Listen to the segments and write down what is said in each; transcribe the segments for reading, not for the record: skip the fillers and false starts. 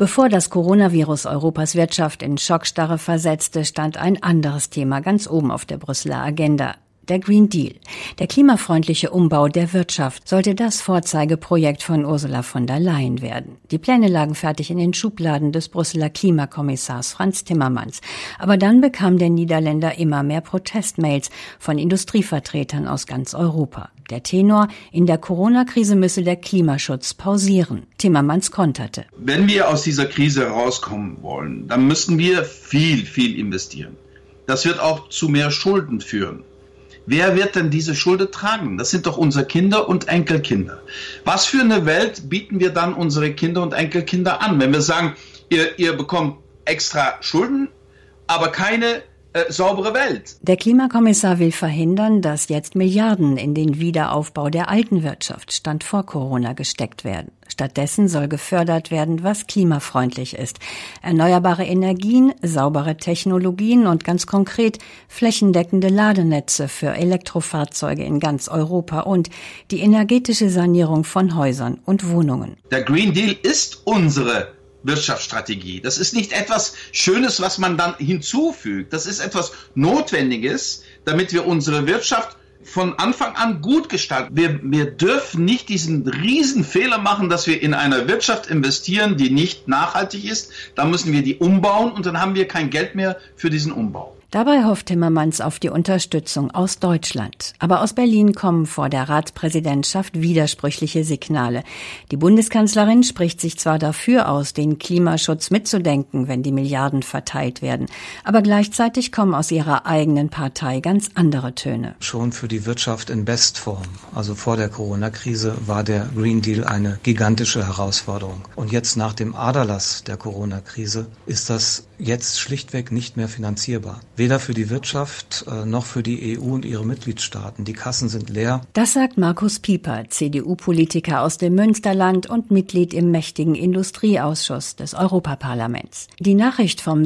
Bevor das Coronavirus Europas Wirtschaft in Schockstarre versetzte, stand ein anderes Thema ganz oben auf der Brüsseler Agenda. Der Green Deal. Der klimafreundliche Umbau der Wirtschaft sollte das Vorzeigeprojekt von Ursula von der Leyen werden. Die Pläne lagen fertig in den Schubladen des Brüsseler Klimakommissars Frans Timmermans. Aber dann bekam der Niederländer immer mehr Protestmails von Industrievertretern aus ganz Europa. Der Tenor: in der Corona-Krise müsse der Klimaschutz pausieren. Timmermans konterte: Wenn wir aus dieser Krise herauskommen wollen, dann müssen wir viel investieren. Das wird auch zu mehr Schulden führen. Wer wird denn diese Schulden tragen? Das sind doch unsere Kinder und Enkelkinder. Was für eine Welt bieten wir dann unsere Kinder und Enkelkinder an, wenn wir sagen, ihr bekommt extra Schulden, aber keine saubere Welt? Der Klimakommissar will verhindern, dass jetzt Milliarden in den Wiederaufbau der alten Wirtschaft, Stand vor Corona, gesteckt werden. Stattdessen soll gefördert werden, was klimafreundlich ist. Erneuerbare Energien, saubere Technologien und ganz konkret flächendeckende Ladenetze für Elektrofahrzeuge in ganz Europa und die energetische Sanierung von Häusern und Wohnungen. Der Green Deal ist unsere Wirtschaftsstrategie. Das ist nicht etwas Schönes, was man dann hinzufügt. Das ist etwas Notwendiges, damit wir unsere Wirtschaft von Anfang an gut gestalten. Wir dürfen nicht diesen riesen Fehler machen, dass wir in einer Wirtschaft investieren, die nicht nachhaltig ist. Da müssen wir die umbauen und dann haben wir kein Geld mehr für diesen Umbau. Dabei hofft Timmermans auf die Unterstützung aus Deutschland. Aber aus Berlin kommen vor der Ratspräsidentschaft widersprüchliche Signale. Die Bundeskanzlerin spricht sich zwar dafür aus, den Klimaschutz mitzudenken, wenn die Milliarden verteilt werden, aber gleichzeitig kommen aus ihrer eigenen Partei ganz andere Töne. Schon für die Wirtschaft in Bestform, also vor der Corona-Krise, war der Green Deal eine gigantische Herausforderung. Und jetzt nach dem Aderlass der Corona-Krise ist das jetzt schlichtweg nicht mehr finanzierbar. Weder für die Wirtschaft noch für die EU und ihre Mitgliedstaaten. Die Kassen sind leer. Das sagt Markus Pieper, CDU-Politiker aus dem Münsterland und Mitglied im mächtigen Industrieausschuss des Europaparlaments. Die Nachricht vom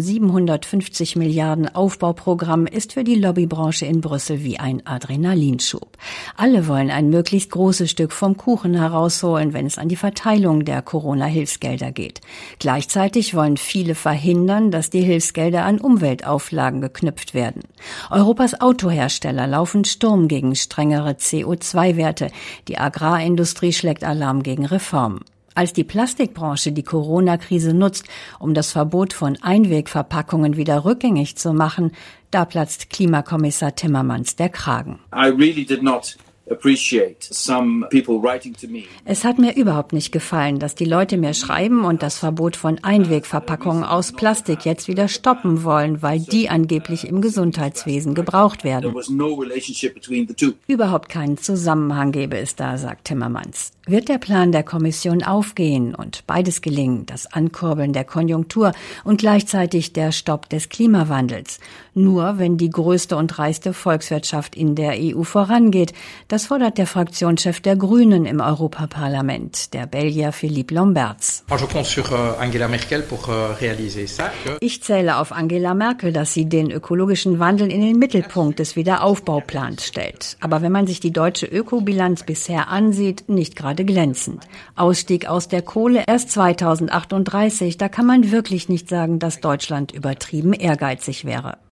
750 Milliarden Aufbauprogramm ist für die Lobbybranche in Brüssel wie ein Adrenalinschub. Alle wollen ein möglichst großes Stück vom Kuchen herausholen, wenn es an die Verteilung der Corona-Hilfsgelder geht. Gleichzeitig wollen viele verhindern, dass die Hilfsgelder an Umweltauflagen geknüpft werden. Europas Autohersteller laufen Sturm gegen strengere CO2-Werte. Die Agrarindustrie schlägt Alarm gegen Reformen. Als die Plastikbranche die Corona-Krise nutzt, um das Verbot von Einwegverpackungen wieder rückgängig zu machen, da platzt Klimakommissar Timmermans der Kragen. Es hat mir überhaupt nicht gefallen, dass die Leute mir schreiben und das Verbot von Einwegverpackungen aus Plastik jetzt wieder stoppen wollen, weil die angeblich im Gesundheitswesen gebraucht werden. Überhaupt keinen Zusammenhang gäbe es da, sagt Timmermans. Wird der Plan der Kommission aufgehen und beides gelingen, das Ankurbeln der Konjunktur und gleichzeitig der Stopp des Klimawandels? Nur wenn die größte und reichste Volkswirtschaft in der EU vorangeht. Das fordert der Fraktionschef der Grünen im Europaparlament, der Belgier Philippe Lamberts. Ich zähle auf Angela Merkel, dass sie den ökologischen Wandel in den Mittelpunkt des Wiederaufbauplans stellt. Aber wenn man sich die deutsche Ökobilanz bisher ansieht, nicht gerade glänzend. Ausstieg aus der Kohle erst 2038, da kann man wirklich nicht sagen, dass Deutschland übertrieben ehrgeizig wäre.